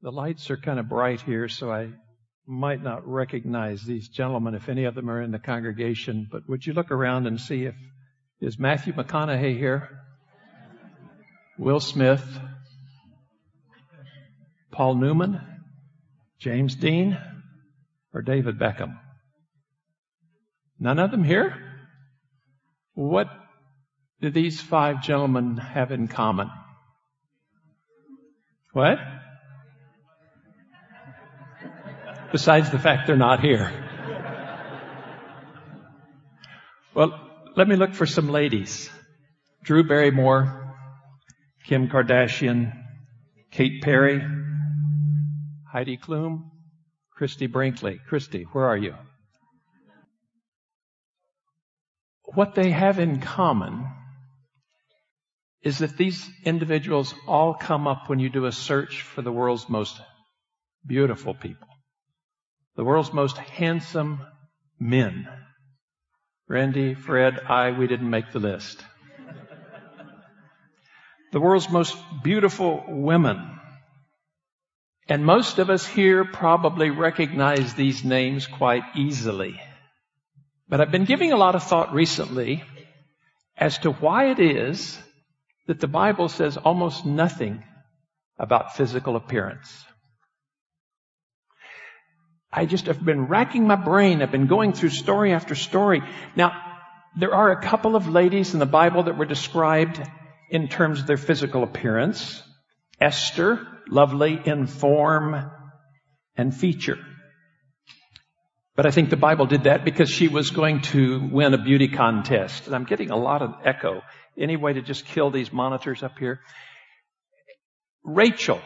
The lights are kind of bright here, so I might not recognize these gentlemen if any of them are in the congregation. But would you look around and see if is Matthew McConaughey here? Will Smith? Paul Newman? James Dean? Or David Beckham? None of them here? What do these 5 gentlemen have in common? What? Besides the fact they're not here. Well, let me look for some ladies. Drew Barrymore, Kim Kardashian, Kate Perry, Heidi Klum, Christy Brinkley. Christy, where are you? What they have in common is that these individuals all come up when you do a search for the world's most beautiful people, the world's most handsome men. Randy, Fred, we didn't make the list. The world's most beautiful women. And most of us here probably recognize these names quite easily. But I've been giving a lot of thought recently as to why it is that the Bible says almost nothing about physical appearance. I just have been racking my brain. I've been going through story after story. Now, there are a couple of ladies in the Bible that were described in terms of their physical appearance. Esther, lovely in form and feature. But I think the Bible did that because she was going to win a beauty contest. And I'm getting a lot of echo. Any way to just kill these monitors up here? Rachel,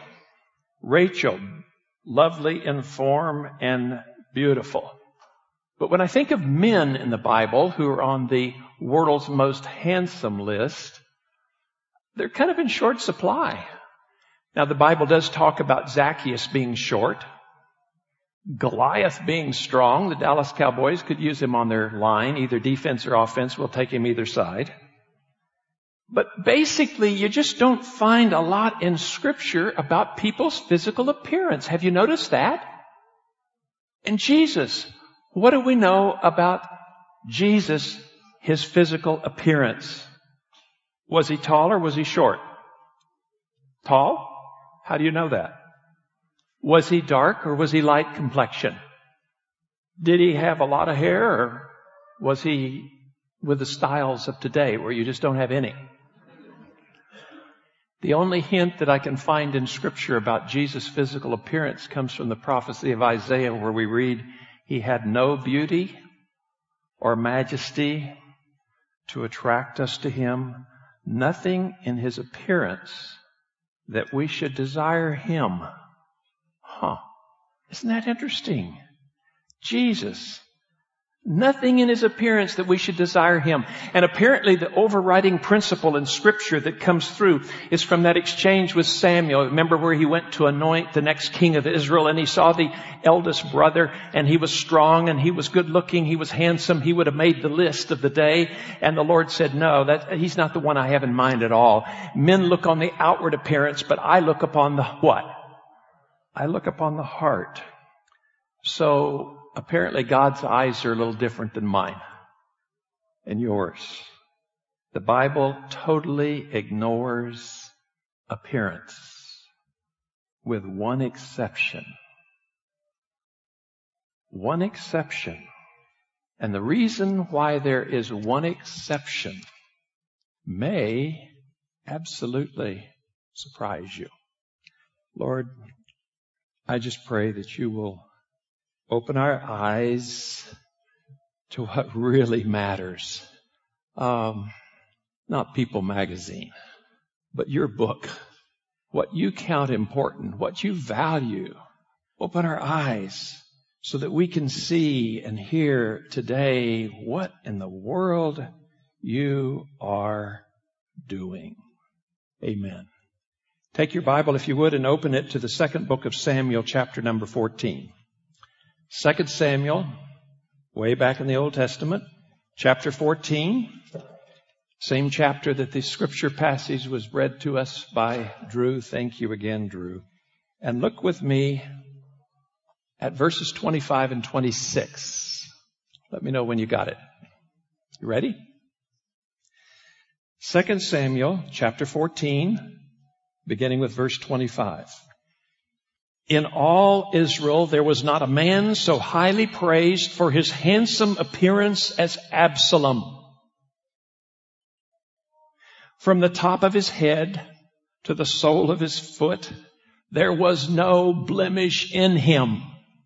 lovely in form and beautiful. But when I think of men in the Bible who are on the world's most handsome list, they're kind of in short supply. Now, the Bible does talk about Zacchaeus being short, Goliath being strong. The Dallas Cowboys could use him on their line, either defense or offense. We'll take him either side. But basically, you just don't find a lot in Scripture about people's physical appearance. Have you noticed that? And Jesus, what do we know about Jesus, his physical appearance? Was he tall or was he short? Tall? How do you know that? Was he dark or was he light complexion? Did he have a lot of hair or was he with the styles of today where you just don't have any? The only hint that I can find in Scripture about Jesus' physical appearance comes from the prophecy of Isaiah, where we read, he had no beauty or majesty to attract us to him, nothing in his appearance that we should desire him. Isn't that interesting? Jesus. Nothing in his appearance that we should desire him. And apparently the overriding principle in Scripture that comes through is from that exchange with Samuel. Remember where he went to anoint the next king of Israel, and he saw the eldest brother, and he was strong, and he was good looking, he was handsome, he would have made the list of the day. And the Lord said, no, he's not the one I have in mind at all. Men look on the outward appearance, but I look upon the what? I look upon the heart. So apparently God's eyes are a little different than mine and yours. The Bible totally ignores appearance, with one exception. One exception. And the reason why there is one exception may absolutely surprise you. Lord, I just pray that you will open our eyes to what really matters. Not People magazine, but your book. What you count important, what you value. Open our eyes so that we can see and hear today what in the world you are doing. Amen. Take your Bible, if you would, and open it to the second book of Samuel, chapter number 14. 2 Samuel, way back in the Old Testament, chapter 14, same chapter that the scripture passage was read to us by Drew. Thank you again, Drew. And look with me at verses 25 and 26. Let me know when you got it. You ready? 2 Samuel chapter 14, beginning with verse 25. In all Israel, there was not a man so highly praised for his handsome appearance as Absalom. From the top of his head to the sole of his foot, there was no blemish in him.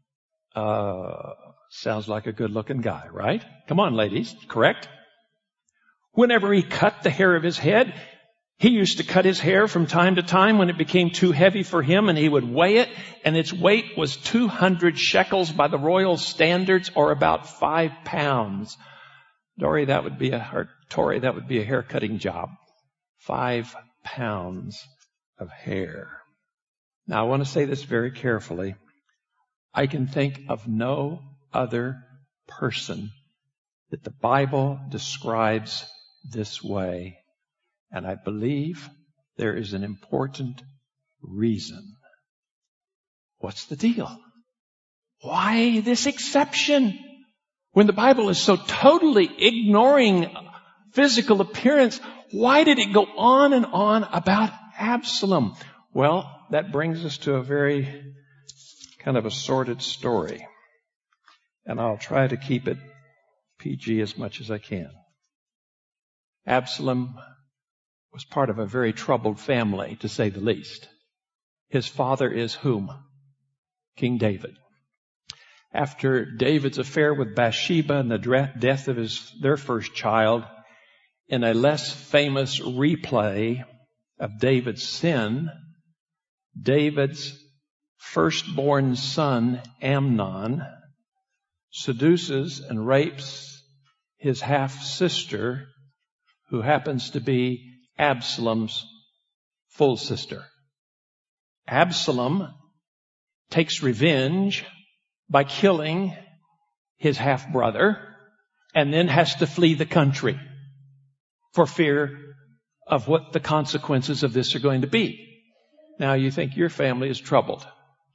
Sounds like a good-looking guy, right? Come on, ladies, correct? Whenever he cut the hair of his head, he used to cut his hair from time to time when it became too heavy for him, and he would weigh it, and its weight was 200 shekels by the royal standards, or about 5 pounds. Tori, that would be a hair-cutting job. 5 pounds of hair. Now, I want to say this very carefully. I can think of no other person that the Bible describes this way. And I believe there is an important reason. What's the deal? Why this exception? When the Bible is so totally ignoring physical appearance, why did it go on and on about Absalom? Well, that brings us to a very kind of a sordid story. And I'll try to keep it PG as much as I can. Absalom was part of a very troubled family, to say the least. His father is whom? King David. After David's affair with Bathsheba and the death of their first child, in a less famous replay of David's sin, David's firstborn son, Amnon, seduces and rapes his half-sister, who happens to be Absalom's full sister. Absalom takes revenge by killing his half-brother and then has to flee the country for fear of what the consequences of this are going to be. Now, you think your family is troubled.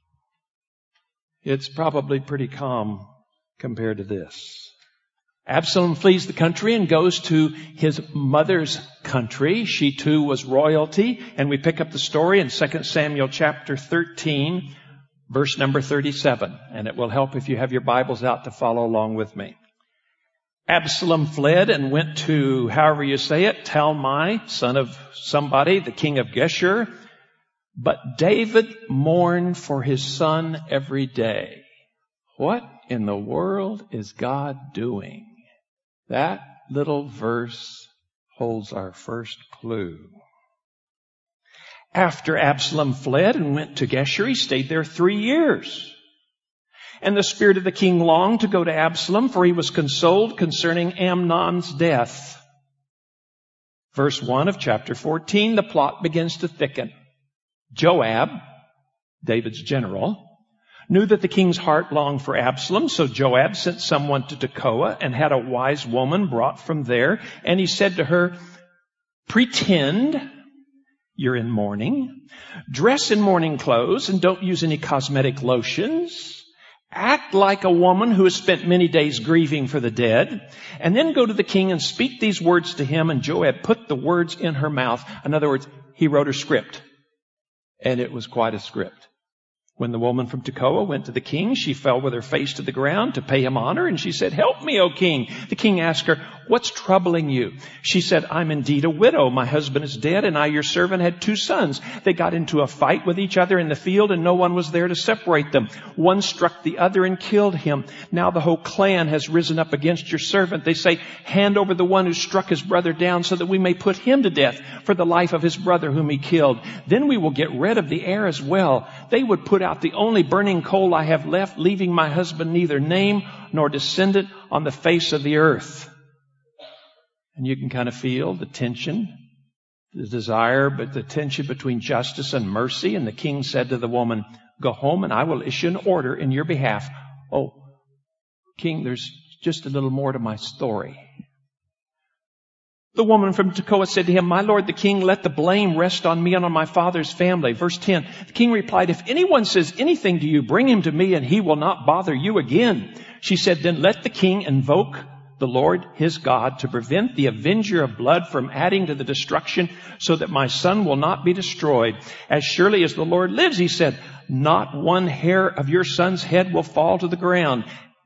It's probably pretty calm compared to this. Absalom flees the country and goes to his mother's country. She too was royalty. And we pick up the story in 2 Samuel chapter 13, verse number 37. And it will help if you have your Bibles out to follow along with me. Absalom fled and went to, however you say it, Talmai, son of somebody, the king of Geshur. But David mourned for his son every day. What in the world is God doing? That little verse holds our first clue. After Absalom fled and went to Geshur, he stayed there 3 years. And the spirit of the king longed to go to Absalom, for he was consoled concerning Amnon's death. Verse 1 of chapter 14, the plot begins to thicken. Joab, David's general, knew that the king's heart longed for Absalom, so Joab sent someone to Tekoa and had a wise woman brought from there. And he said to her, pretend you're in mourning, dress in mourning clothes, and don't use any cosmetic lotions. Act like a woman who has spent many days grieving for the dead, and then go to the king and speak these words to him. And Joab put the words in her mouth. In other words, he wrote her script. And it was quite a script. When the woman from Tekoa went to the king, she fell with her face to the ground to pay him honor. And she said, help me, O king. The king asked her, what's troubling you? She said, I'm indeed a widow. My husband is dead, and I, your servant, had 2 sons. They got into a fight with each other in the field, and no one was there to separate them. One struck the other and killed him. Now the whole clan has risen up against your servant. They say, hand over the one who struck his brother down so that we may put him to death for the life of his brother whom he killed. Then we will get rid of the heir as well. They would put out the only burning coal I have left, leaving my husband neither name nor descendant on the face of the earth. And you can kind of feel the tension, the desire, but the tension between justice and mercy. And the king said to the woman, go home and I will issue an order in your behalf. Oh, king, there's just a little more to my story. The woman from Tekoa said to him, "My lord the king, let the blame rest on me and on my father's family." Verse 10, the king replied, "If anyone says anything to you, bring him to me and he will not bother you again." She said, "Then let the king invoke the Lord his God to prevent the avenger of blood from adding to the destruction, so that my son will not be destroyed. As surely as the Lord lives," he said, "not one hair of your son's head will fall to the ground."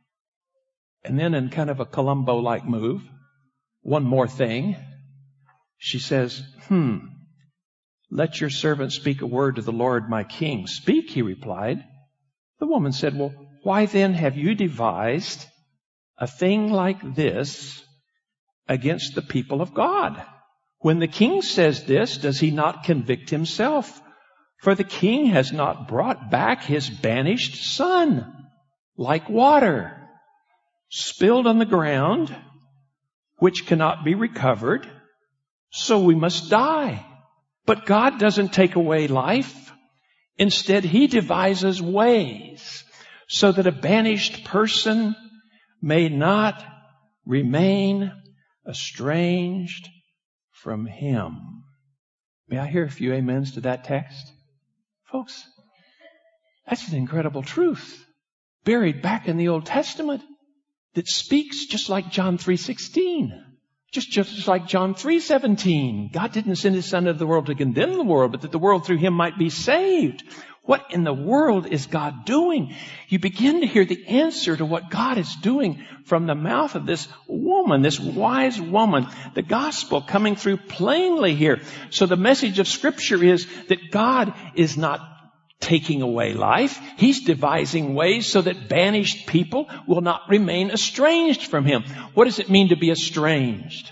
And then in kind of a Columbo-like move, one more thing. She says, "Let your servant speak a word to the Lord my king." "Speak," he replied. The woman said, "Well, why then have you devised a thing like this against the people of God? When the king says this, does he not convict himself? For the king has not brought back his banished son, like water spilled on the ground, which cannot be recovered, so we must die. But God doesn't take away life. Instead, he devises ways so that a banished person may not remain estranged from him." May I hear a few amens to that text? Folks, that's an incredible truth buried back in the Old Testament that speaks just like John 3:16. Just like John 3:17. God didn't send his son into the world to condemn the world, but that the world through him might be saved. What in the world is God doing? You begin to hear the answer to what God is doing from the mouth of this woman, this wise woman. The gospel coming through plainly here. So the message of Scripture is that God is not taking away life. He's devising ways so that banished people will not remain estranged from him. What does it mean to be estranged?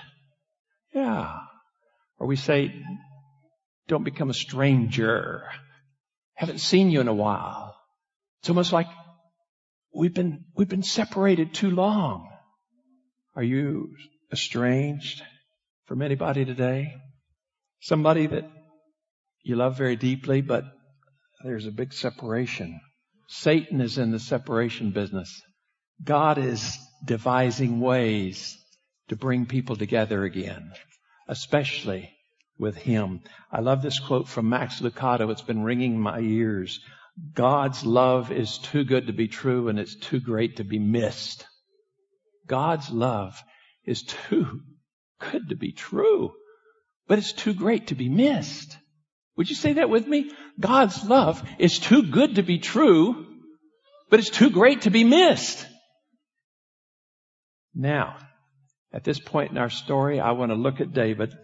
Yeah. Or we say, don't become a stranger. Haven't seen you in a while. It's almost like we've been separated too long. Are you estranged from anybody today? Somebody that you love very deeply, but there's a big separation. Satan is in the separation business. God is devising ways to bring people together again, especially with him. I love this quote from Max Lucado. It's been ringing in my ears. God's love is too good to be true, and it's too great to be missed. God's love is too good to be true, but it's too great to be missed. Would you say that with me? God's love is too good to be true, but it's too great to be missed. Now, at this point in our story, I want to look at David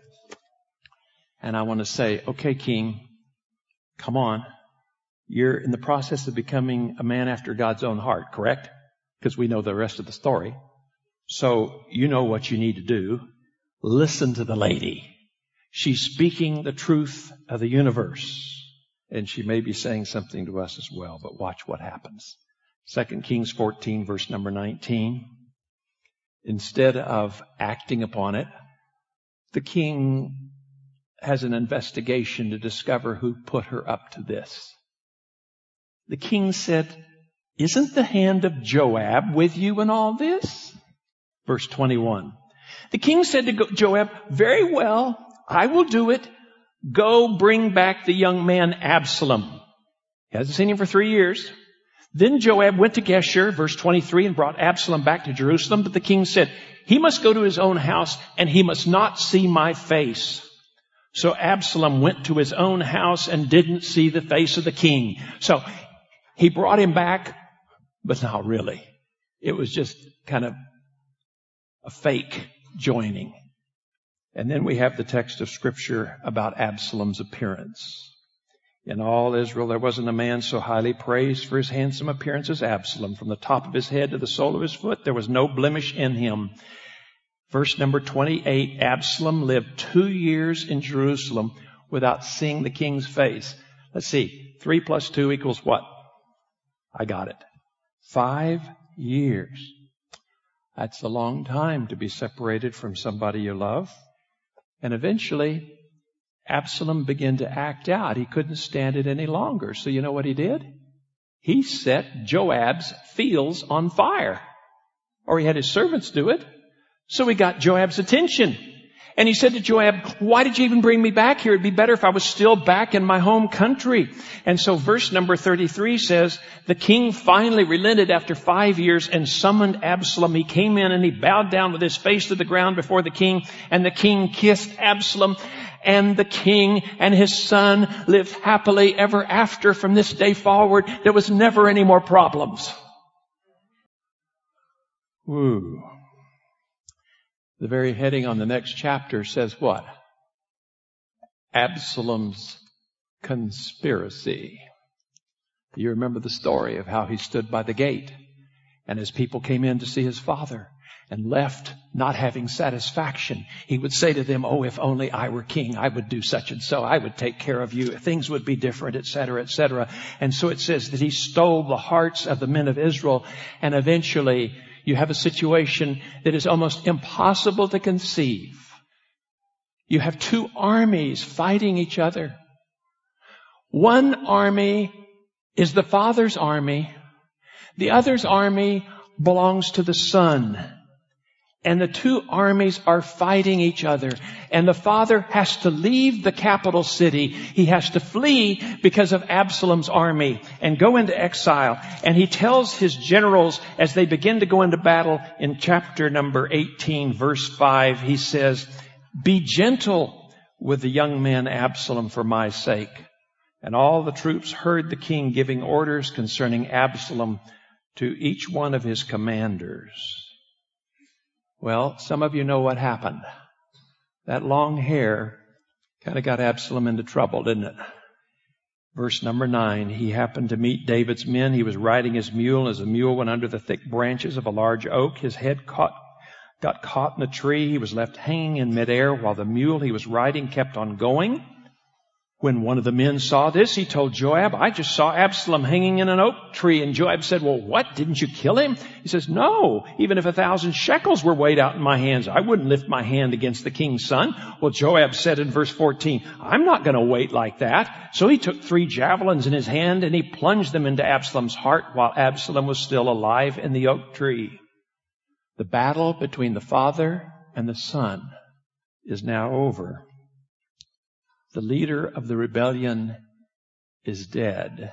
and I want to say, okay, King, come on. You're in the process of becoming a man after God's own heart, correct? Because we know the rest of the story. So you know what you need to do. Listen to the lady. She's speaking the truth of the universe. And she may be saying something to us as well, but watch what happens. 2 Kings 14, verse number 19. Instead of acting upon it, the king has an investigation to discover who put her up to this. The king said, "Isn't the hand of Joab with you in all this?" Verse 21. The king said to Joab, "Very well, I will do it. Go bring back the young man Absalom." He hasn't seen him for 3 years. Then Joab went to Geshur, verse 23, and brought Absalom back to Jerusalem. But the king said, "He must go to his own house, and he must not see my face." So Absalom went to his own house and didn't see the face of the king. So he brought him back, but not really. It was just kind of a fake joining. And then we have the text of Scripture about Absalom's appearance. In all Israel, there wasn't a man so highly praised for his handsome appearance as Absalom. From the top of his head to the sole of his foot, there was no blemish in him. Verse number 28, Absalom lived 2 years in Jerusalem without seeing the king's face. Let's see, 3 plus 2 equals what? I got it. 5 years. That's a long time to be separated from somebody you love. And eventually, Absalom began to act out. He couldn't stand it any longer. So you know what he did? He set Joab's fields on fire. Or he had his servants do it. So he got Joab's attention. And he said to Joab, why did you even bring me back here? It'd be better if I was still back in my home country. And so verse number 33 says, the king finally relented after 5 years and summoned Absalom. He came in and he bowed down with his face to the ground before the king. And the king kissed Absalom. And the king and his son lived happily ever after. From this day forward, there was never any more problems. Woo. The very heading on the next chapter says what? Absalom's conspiracy. You remember the story of how he stood by the gate, and his people came in to see his father and left not having satisfaction. He would say to them, oh, if only I were king, I would do such and so. I would take care of you. Things would be different, etc., etc. And so it says that he stole the hearts of the men of Israel, and eventually you have a situation that is almost impossible to conceive. You have two armies fighting each other. One army is the Father's army. The other's army belongs to the Son. And the two armies are fighting each other. And the father has to leave the capital city. He has to flee because of Absalom's army and go into exile. And he tells his generals as they begin to go into battle in chapter number 18, verse 5, he says, be gentle with the young man Absalom for my sake. And all the troops heard the king giving orders concerning Absalom to each one of his commanders. Well, some of you know what happened. That long hair kind of got Absalom into trouble, didn't it? Verse number 9, he happened to meet David's men. He was riding his mule, and as the mule went under the thick branches of a large oak, his head got caught in the tree. He was left hanging in midair while the mule he was riding kept on going. When one of the men saw this, he told Joab, I just saw Absalom hanging in an oak tree. And Joab said, well, what? Didn't you kill him? He says, no, even if 1,000 shekels were weighed out in my hands, I wouldn't lift my hand against the king's son. Well, Joab said in verse 14, I'm not going to wait like that. So he took 3 javelins in his hand and he plunged them into Absalom's heart while Absalom was still alive in the oak tree. The battle between the father and the son is now over. The leader of the rebellion is dead.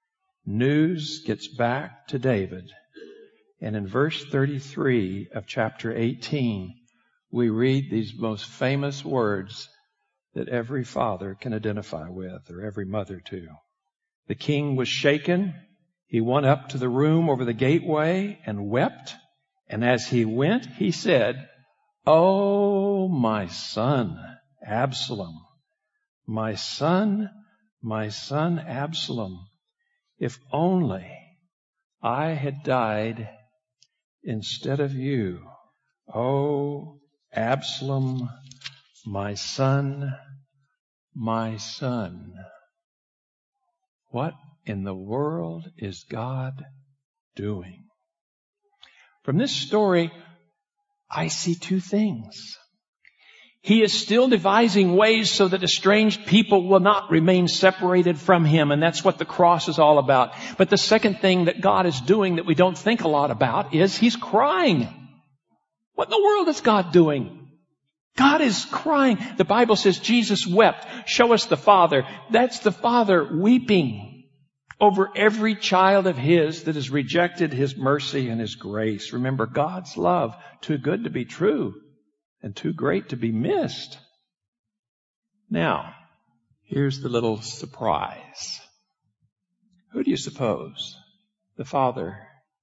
News gets back to David. And in verse 33 of chapter 18, we read these most famous words that every father can identify with, or every mother too. The king was shaken. He went up to the room over the gateway and wept. And as he went, he said, oh, my son, Absalom. My son Absalom, if only I had died instead of you. Oh, Absalom, my son, my son. What in the world is God doing? From this story, I see 2 things. He is still devising ways so that estranged people will not remain separated from him. And that's what the cross is all about. But the second thing that God is doing that we don't think a lot about is he's crying. What in the world is God doing? God is crying. The Bible says Jesus wept. Show us the Father. That's the Father weeping over every child of his that has rejected his mercy and his grace. Remember, God's love, too good to be true and too great to be missed. Now, here's the little surprise. Who do you suppose the Father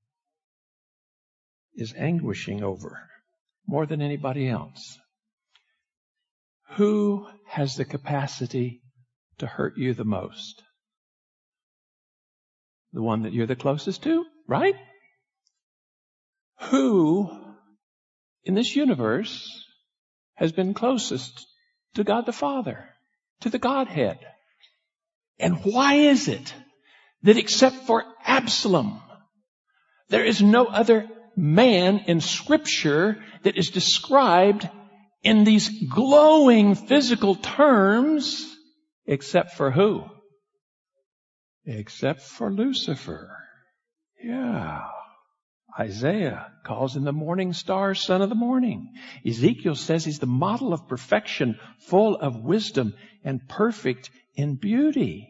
is anguishing over more than anybody else? Who has the capacity to hurt you the most? The one that you're the closest to, right? Who in this universe has been closest to God the Father, to the Godhead? And why is it that except for Absalom, there is no other man in Scripture that is described in these glowing physical terms except for who? Except for Lucifer. Yeah. Isaiah calls him the morning star, son of the morning. Ezekiel says he's the model of perfection, full of wisdom and perfect in beauty.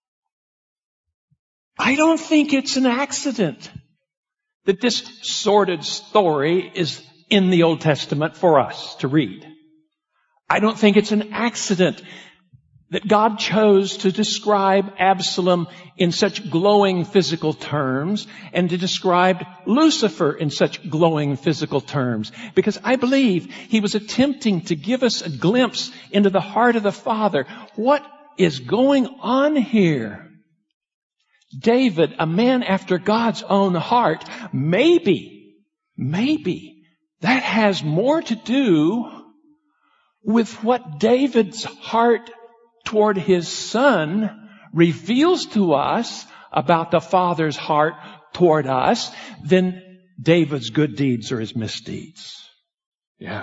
I don't think it's an accident that this sordid story is in the Old Testament for us to read. I don't think it's an accident that God chose to describe Absalom in such glowing physical terms and to describe Lucifer in such glowing physical terms. Because I believe he was attempting to give us a glimpse into the heart of the Father. What is going on here? David, a man after God's own heart, maybe that has more to do with what David's heart toward his son reveals to us about the Father's heart toward us than David's good deeds or his misdeeds. Yeah.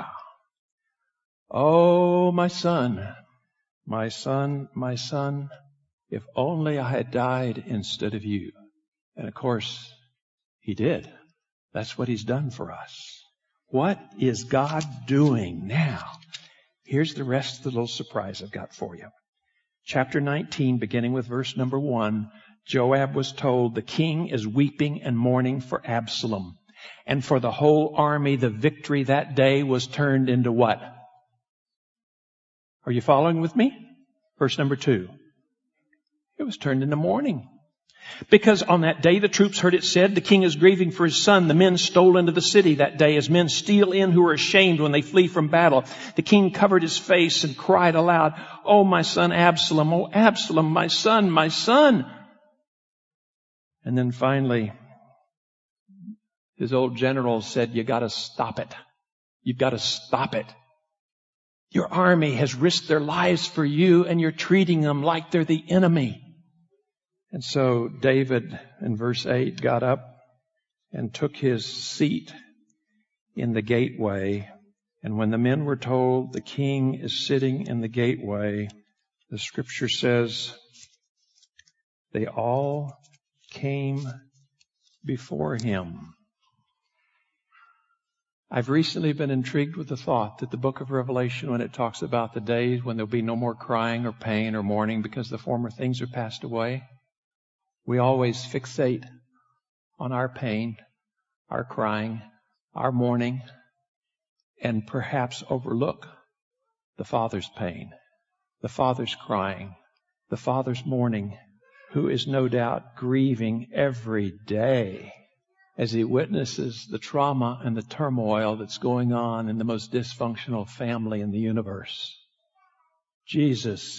Oh, my son, my son, my son, if only I had died instead of you. And of course, he did. That's what he's done for us. What is God doing now? Here's the rest of the little surprise I've got for you. Chapter 19, beginning with verse number 1, Joab was told, the king is weeping and mourning for Absalom. And for the whole army, the victory that day was turned into what? Are you following with me? Verse number 2. It was turned into mourning. Because on that day the troops heard it said, the king is grieving for his son. The men stole into the city that day as men steal in who are ashamed when they flee from battle. The king covered his face and cried aloud, oh, my son Absalom, oh, Absalom, my son, my son. And then finally, his old general said, you got to stop it. You've got to stop it. Your army has risked their lives for you and you're treating them like they're the enemy. And so David, in verse 8, got up and took his seat in the gateway. And when the men were told the king is sitting in the gateway, the scripture says they all came before him. I've recently been intrigued with the thought that the book of Revelation, when it talks about the days when there'll be no more crying or pain or mourning because the former things are passed away, we always fixate on our pain, our crying, our mourning, and perhaps overlook the Father's pain, the Father's crying, the Father's mourning, who is no doubt grieving every day as he witnesses the trauma and the turmoil that's going on in the most dysfunctional family in the universe. Jesus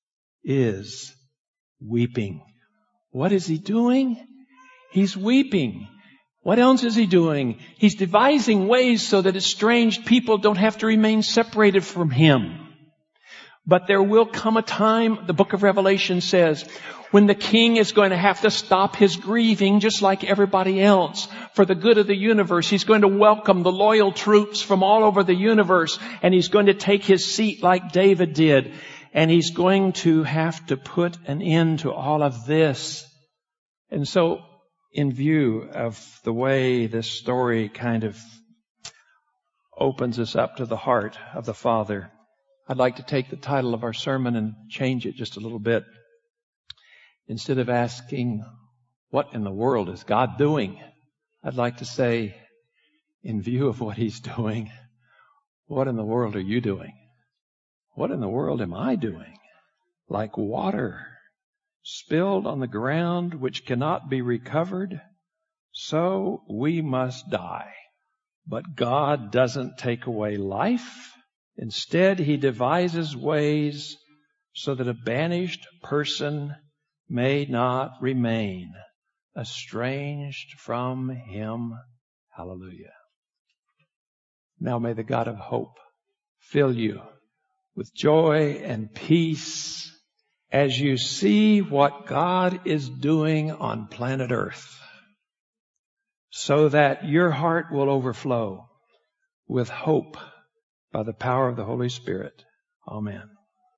is weeping. What is he doing? He's weeping. What else is he doing? He's devising ways so that estranged people don't have to remain separated from him. But there will come a time, the book of Revelation says, when the king is going to have to stop his grieving just like everybody else for the good of the universe. He's going to welcome the loyal troops from all over the universe, and he's going to take his seat like David did. And he's going to have to put an end to all of this. And so, in view of the way this story kind of opens us up to the heart of the Father, I'd like to take the title of our sermon and change it just a little bit. Instead of asking, what in the world is God doing? I'd like to say, in view of what he's doing, what in the world are you doing? What in the world am I doing? Like water spilled on the ground which cannot be recovered, so we must die. But God doesn't take away life. Instead, he devises ways so that a banished person may not remain estranged from him. Hallelujah. Now may the God of hope fill you with joy and peace as you see what God is doing on planet Earth, so that your heart will overflow with hope by the power of the Holy Spirit. Amen.